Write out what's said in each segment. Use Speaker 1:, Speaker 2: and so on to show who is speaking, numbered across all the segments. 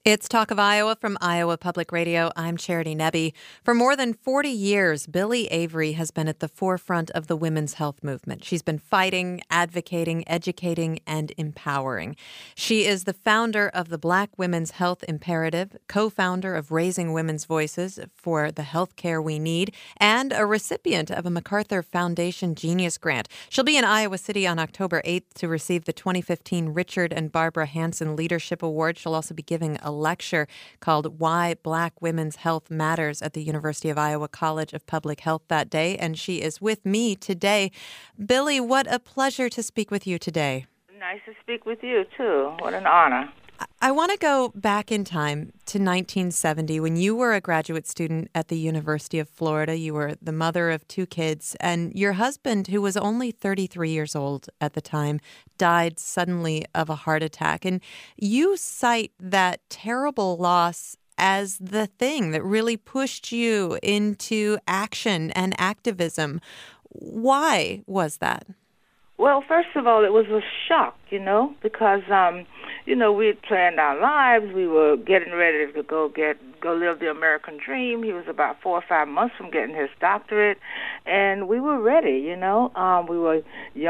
Speaker 1: It's Talk of Iowa from Iowa Public Radio. I'm Charity Nebbe. For more than 40 years, Billie Avery has been at the forefront of the women's health movement. She's been fighting, advocating, educating, and empowering. She is the founder of the Black Women's Health Imperative, co-founder of Raising Women's Voices for the Health Care We Need, and a recipient of a MacArthur Foundation Genius Grant. She'll be in Iowa City on October 8th to receive the 2015 Richard and Barbara Hansen Leadership Award. She'll also be giving a lecture called Why Black Women's Health Matters at the University of Iowa College of Public Health that day, and she is with me today. Billie, what a pleasure to speak with you today.
Speaker 2: Nice to speak with you, too. What an honor.
Speaker 1: I want to go back in time to 1970 when you were a graduate student at the University of Florida. You were the mother of two kids, and your husband, who was only 33 years old at the time, died suddenly of a heart attack. And you cite that terrible loss as the thing that really pushed you into action and activism. Why was that?
Speaker 2: Well, first of all, it was a shock, because, we had planned our lives. We were getting ready to go live the American dream. He was about 4 or 5 months from getting his doctorate, and we were ready, We were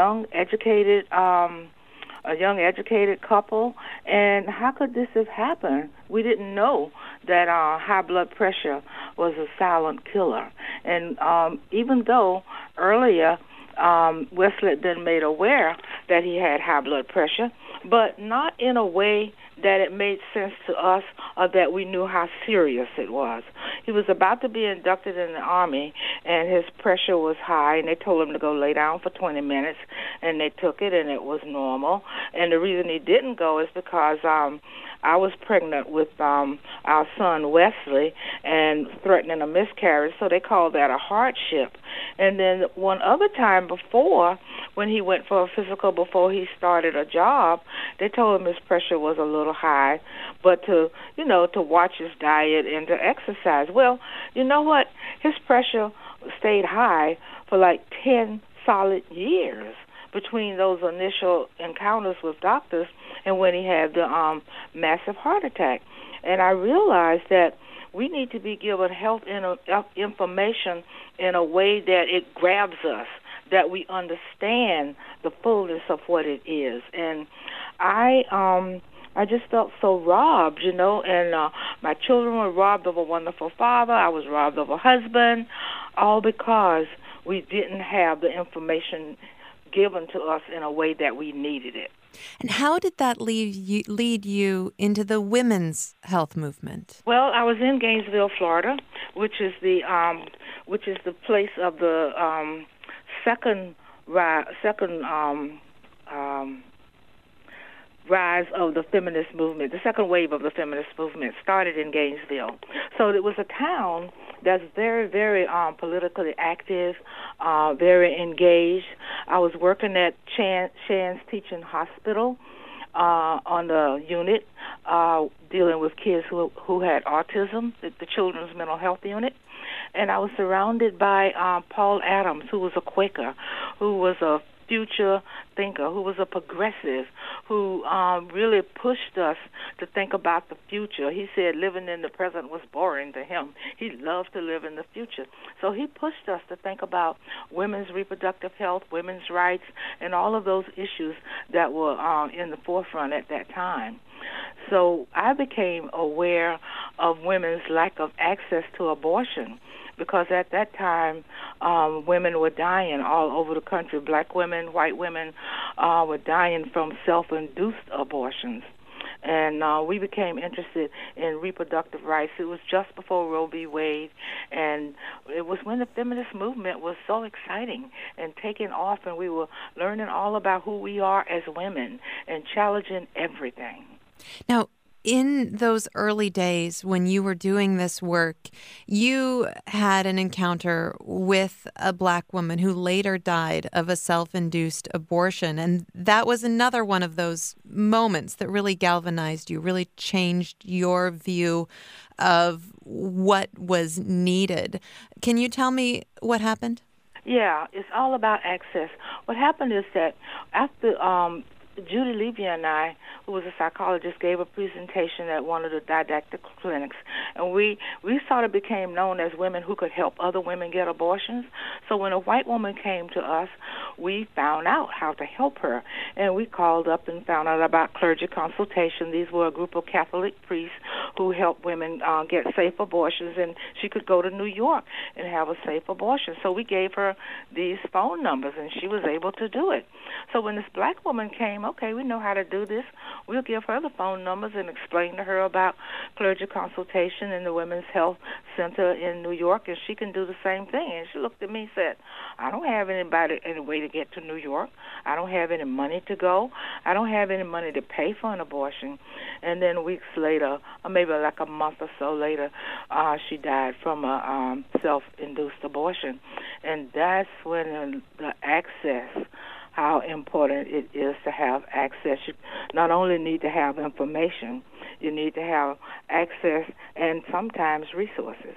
Speaker 2: a young educated couple, and how could this have happened? We didn't know that high blood pressure was a silent killer. And even though earlier Wesley had been made aware that he had high blood pressure, but not in a way that it made sense to us or that we knew how serious it was. He was about to be inducted in the Army, and his pressure was high, and they told him to go lay down for 20 minutes, and they took it, and it was normal. And the reason he didn't go is because I was pregnant with our son Wesley and threatening a miscarriage, so they called that a hardship. And then one other time before, when he went for a physical before he started a job, they told him his pressure was a little high, but to watch his diet and to exercise. Well, you know what? His pressure stayed high for like 10 solid years between those initial encounters with doctors and when he had the massive heart attack. And I realized that we need to be given health information in a way that it grabs us, that we understand the fullness of what it is. And I just felt so robbed, and my children were robbed of a wonderful father. I was robbed of a husband, all because we didn't have the information given to us in a way that we needed it.
Speaker 1: And how did that lead you into the women's health movement?
Speaker 2: Well, I was in Gainesville, Florida, which is the place of the second rise of the feminist movement. The second wave of the feminist movement started in Gainesville. So it was a town that's very, very politically active, very engaged. I was working at Shands Teaching Hospital on the unit, dealing with kids who had autism, the children's mental health unit. And I was surrounded by Paul Adams, who was a Quaker, who was a future thinker, who was a progressive, who really pushed us to think about the future. He said living in the present was boring to him. He loved to live in the future. So he pushed us to think about women's reproductive health, women's rights, and all of those issues that were in the forefront at that time. So I became aware of women's lack of access to abortion, because at that time, women were dying all over the country. Black women, white women were dying from self-induced abortions. And we became interested in reproductive rights. It was just before Roe v. Wade, and it was when the feminist movement was so exciting and taking off, and we were learning all about who we are as women and challenging everything.
Speaker 1: Now, in those early days when you were doing this work, you had an encounter with a Black woman who later died of a self-induced abortion. And that was another one of those moments that really galvanized you, really changed your view of what was needed. Can you tell me what happened?
Speaker 2: Yeah, it's all about access. What happened is that after Judy Levy and I, who was a psychologist, gave a presentation at one of the didactic clinics, and we sort of became known as women who could help other women get abortions. So when a white woman came to us, we found out how to help her, and we called up and found out about clergy consultation. These were a group of Catholic priests who helped women get safe abortions, and she could go to New York and have a safe abortion. So we gave her these phone numbers, and she was able to do it. So when this black woman came, okay, we know how to do this. We'll give her the phone numbers and explain to her about clergy consultation in the Women's Health Center in New York, and she can do the same thing. And she looked at me and said, I don't have any way to get to New York. I don't have any money to go. I don't have any money to pay for an abortion. And then weeks later, or maybe like a month or so later, she died from a self-induced abortion. And that's when the access, how important it is to have access. You not only need to have information, you need to have access and sometimes resources.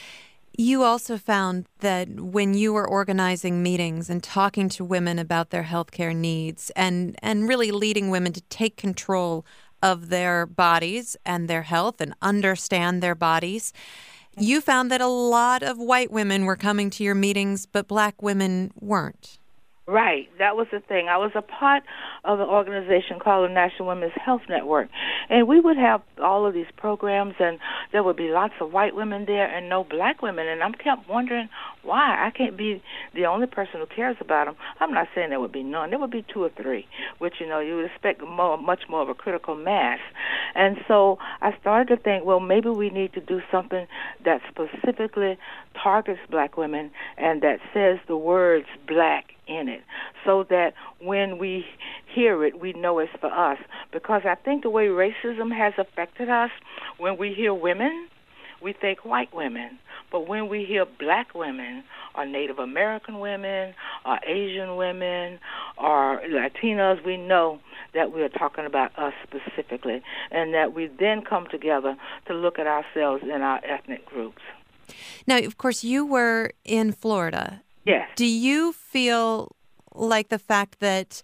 Speaker 1: You also found that when you were organizing meetings and talking to women about their healthcare needs and really leading women to take control of their bodies and their health and understand their bodies, you found that a lot of white women were coming to your meetings, but black women weren't.
Speaker 2: Right. That was the thing. I was a part of an organization called the National Women's Health Network, and we would have all of these programs, and there would be lots of white women there and no black women, and I kept wondering why. I can't be the only person who cares about them. I'm not saying there would be none. There would be 2 or 3, which, you would expect much more of a critical mass. And so I started to think, well, maybe we need to do something that specifically targets black women and that says the words black in it, so that when we hear it, we know it's for us. Because I think the way racism has affected us, when we hear women, we think white women. But when we hear black women, or Native American women, or Asian women, or Latinas, we know that we're talking about us specifically, and that we then come together to look at ourselves in our ethnic groups.
Speaker 1: Now, of course, you were in Florida.
Speaker 2: Yes.
Speaker 1: Do you feel like the fact that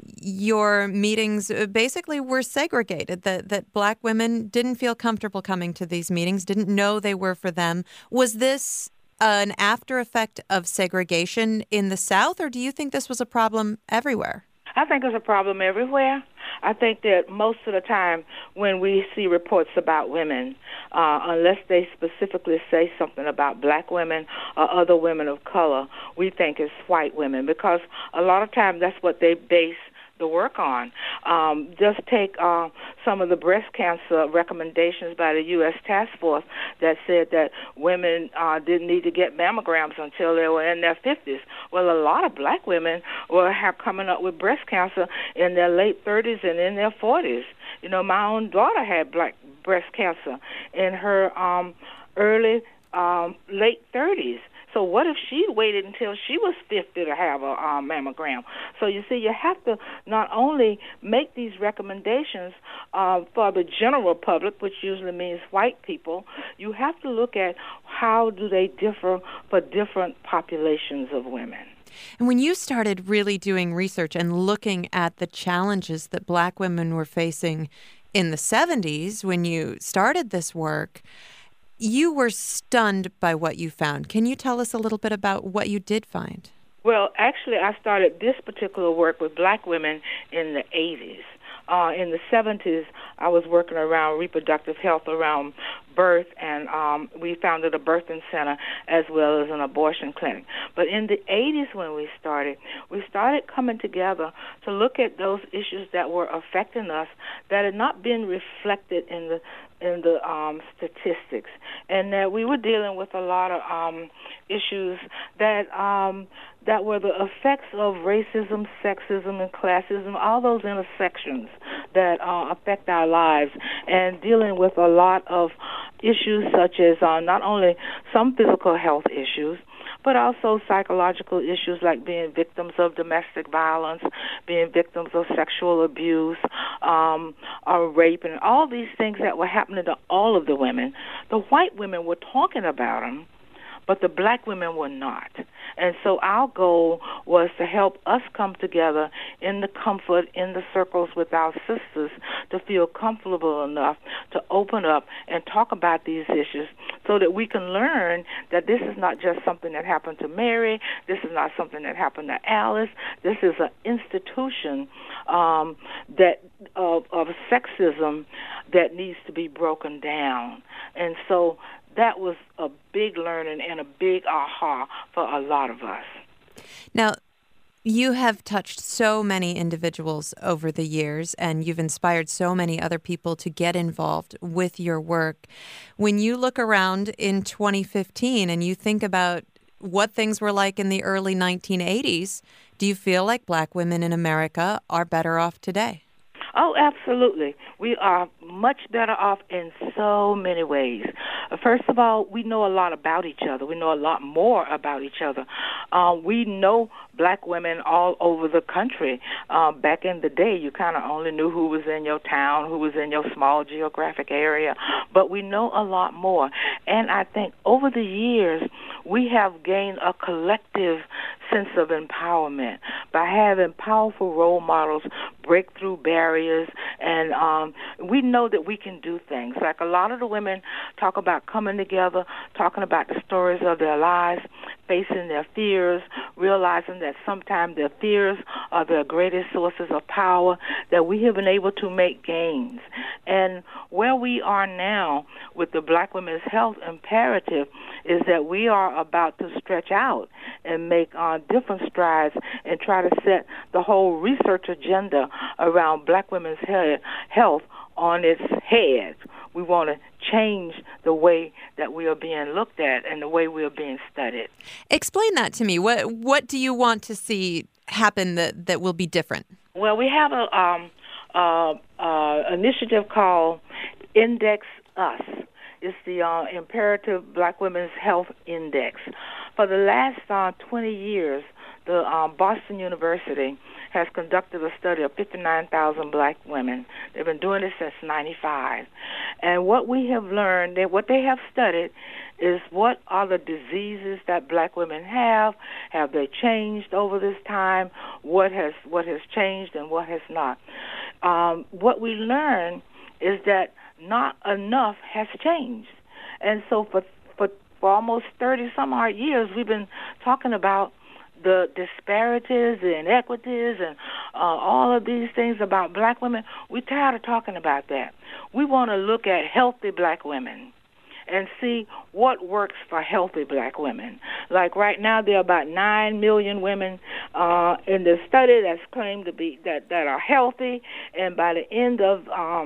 Speaker 1: your meetings basically were segregated, that black women didn't feel comfortable coming to these meetings, didn't know they were for them, was this an after effect of segregation in the South, or do you think this was a problem everywhere?
Speaker 2: I think it's a problem everywhere. I think that most of the time when we see reports about women, unless they specifically say something about black women or other women of color, we think it's white women, because a lot of times that's what they base the work on. Just take some of the breast cancer recommendations by the U.S. Task Force that said that women didn't need to get mammograms until they were in their 50s. Well, a lot of black women were coming up with breast cancer in their late 30s and in their 40s. My own daughter had breast cancer in her late 30s. So what if she waited until she was 50 to have a mammogram? So you see, you have to not only make these recommendations for the general public, which usually means white people, you have to look at how do they differ for different populations of women.
Speaker 1: And when you started really doing research and looking at the challenges that black women were facing in the 70s, when you started this work, you were stunned by what you found. Can you tell us a little bit about what you did find?
Speaker 2: Well, actually, I started this particular work with black women in the 80s. In the 70s, I was working around reproductive health, around birth, and we founded a birthing center as well as an abortion clinic. But in the 80s when we started coming together to look at those issues that were affecting us that had not been reflected in the statistics, and that we were dealing with a lot of issues that were the effects of racism, sexism, and classism, all those intersections that affect our lives, and dealing with a lot of issues such as not only some physical health issues, but also psychological issues like being victims of domestic violence, being victims of sexual abuse, or rape, and all these things that were happening to all of the women. The white women were talking about them, but the black women were not. And so our goal was to help us come together in the comfort, in the circles with our sisters, to feel comfortable enough to open up and talk about these issues so that we can learn that this is not just something that happened to Mary, this is not something that happened to Alice, this is an institution that of sexism that needs to be broken down. And so that was a big learning and a big aha for a lot of us.
Speaker 1: Now, you have touched so many individuals over the years, and you've inspired so many other people to get involved with your work. When you look around in 2015 and you think about what things were like in the early 1980s, do you feel like Black women in America are better off today?
Speaker 2: Oh, absolutely. We are much better off in so many ways. First of all, we know a lot about each other. We know a lot more about each other. We know Black women all over the country. Back in the day, you kind of only knew who was in your town, who was in your small geographic area. But we know a lot more. And I think over the years, we have gained a collective sense of empowerment by having powerful role models break through barriers, and we know that we can do things. Like a lot of the women talk about coming together, talking about the stories of their lives, facing their fears, realizing that sometimes their fears are their greatest sources of power, that we have been able to make gains. And where we are now with the Black Women's Health Imperative is that we are about to stretch out and make different strides and try to set the whole research agenda around Black women's health on its head. We want to change the way that we are being looked at and the way we are being studied.
Speaker 1: Explain that to me. What do you want to see happen that will be different?
Speaker 2: Well, we have a initiative called Index Us. It's the Imperative Black Women's Health Index. For the last 20 years, the Boston University has conducted a study of 59,000 Black women. They've been doing this since 1995. And what we have learned, what they have studied, is what are the diseases that Black women have? Have they changed over this time? What has changed and what has not? What we learned is that not enough has changed. And so for almost 30-some-odd years, we've been talking about the disparities, the inequities, and all of these things about Black women. We're tired of talking about that. We want to look at healthy Black women and see what works for healthy Black women. Like right now, there are about 9 million women in the study that's claimed to be that are healthy, and by the end of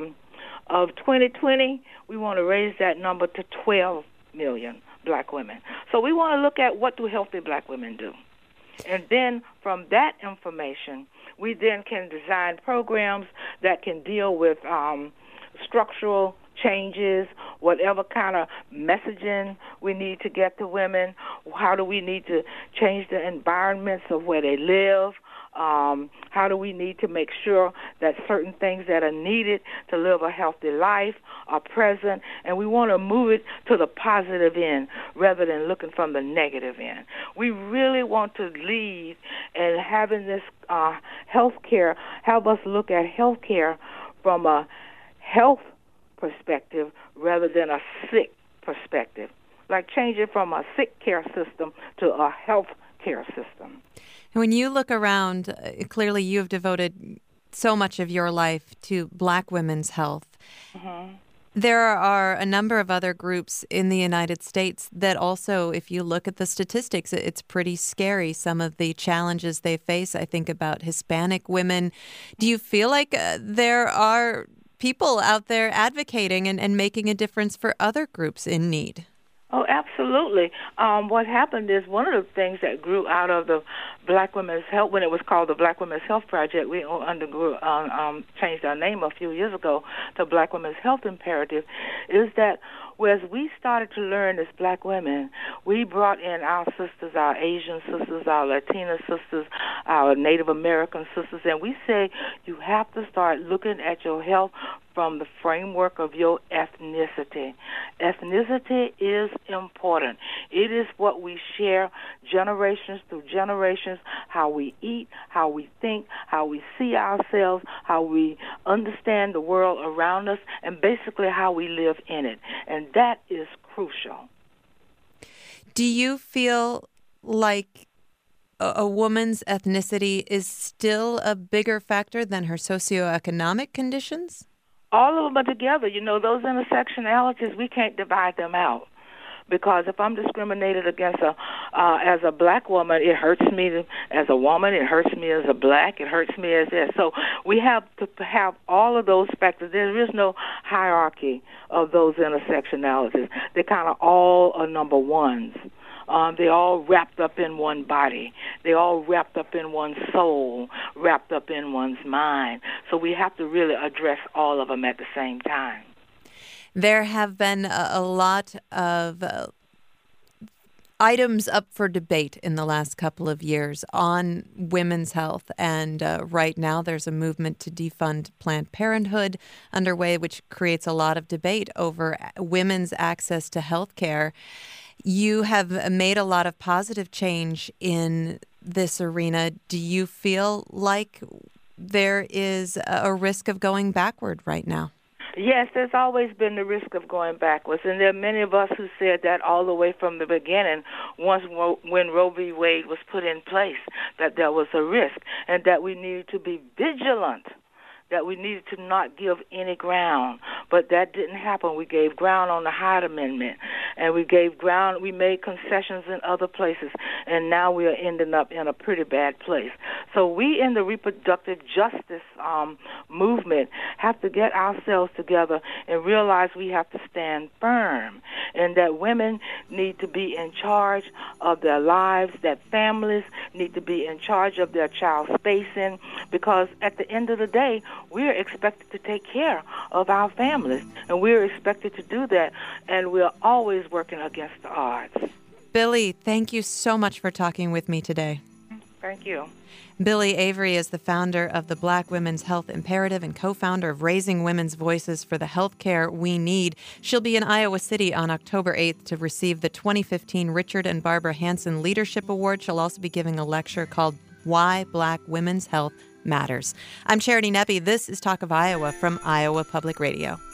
Speaker 2: 2020, we want to raise that number to 12 million Black women. So we want to look at what do healthy Black women do. And then from that information, we then can design programs that can deal with structural changes, whatever kind of messaging we need to get to women. How do we need to change the environments of where they live? How do we need to make sure that certain things that are needed to live a healthy life are present? And we want to move it to the positive end rather than looking from the negative end. We really want to lead and having this health care, have us look at health care from a health perspective rather than a sick perspective. Like change it from a sick care system to a health care system.
Speaker 1: When you look around, clearly you have devoted so much of your life to Black women's health. Mm-hmm. There are a number of other groups in the United States that also, if you look at the statistics, it's pretty scary, some of the challenges they face. I think about Hispanic women. Do you feel like there are people out there advocating and making a difference for other groups in need?
Speaker 2: Oh, absolutely. What happened is one of the things that grew out of the Black Women's Health, when it was called the Black Women's Health Project, we changed our name a few years ago to Black Women's Health Imperative, is that whereas we started to learn as Black women, we brought in our sisters, our Asian sisters, our Latina sisters, our Native American sisters, and we say you have to start looking at your health from the framework of your ethnicity. Ethnicity is important. It is what we share generations through generations, how we eat, how we think, how we see ourselves, how we understand the world around us, and basically how we live in it. And that is crucial.
Speaker 1: Do you feel like a woman's ethnicity is still a bigger factor than her socioeconomic conditions?
Speaker 2: All of them are together. You know, those intersectionalities, we can't divide them out. Because if I'm discriminated against as a black woman, it hurts me as a woman. It hurts me as a black. It hurts me as this. So we have to have all of those factors. There is no hierarchy of those intersectionalities. They kind of all are number ones. They all wrapped up in one body. They all wrapped up in one soul, wrapped up in one's mind. So we have to really address all of them at the same time.
Speaker 1: There have been a lot of items up for debate in the last couple of years on women's health. And right now there's a movement to defund Planned Parenthood underway, which creates a lot of debate over women's access to health care. You have made a lot of positive change in this arena. Do you feel like there is a risk of going backward right now?
Speaker 2: Yes, there's always been the risk of going backwards, and there are many of us who said that all the way from the beginning, when Roe v. Wade was put in place, that there was a risk, and that we needed to be vigilant, that we needed to not give any ground. But that didn't happen. We gave ground on the Hyde Amendment, and we made concessions in other places, and now we are ending up in a pretty bad place. So we in the reproductive justice movement have to get ourselves together and realize we have to stand firm, and that women need to be in charge of their lives, that families need to be in charge of their child spacing, because at the end of the day, we're expected to take care of our families, and we're expected to do that, and we're always working against the odds.
Speaker 1: Billie, thank you so much for talking with me today.
Speaker 2: Thank you.
Speaker 1: Billie Avery is the founder of the Black Women's Health Imperative and co-founder of Raising Women's Voices for the Healthcare We Need. She'll be in Iowa City on October 8th to receive the 2015 Richard and Barbara Hansen Leadership Award. She'll also be giving a lecture called Why Black Women's Health Matters. I'm Charity Nebbe. This is Talk of Iowa from Iowa Public Radio.